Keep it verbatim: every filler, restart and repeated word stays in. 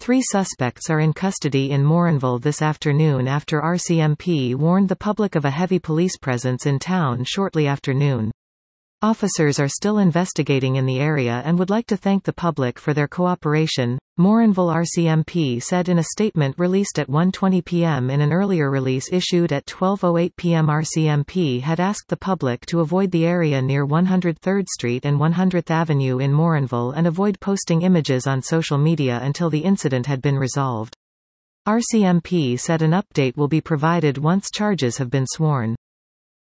Three suspects are in custody in Morinville this afternoon after R C M P warned the public of a heavy police presence in town shortly after noon. Officers are still investigating in the area and would like to thank the public for their cooperation, Morinville R C M P said in a statement released at one twenty p m In an earlier release issued at twelve oh eight p m R C M P had asked the public to avoid the area near one hundred third Street and one hundredth Avenue in Morinville and avoid posting images on social media until the incident had been resolved. R C M P said an update will be provided once charges have been sworn.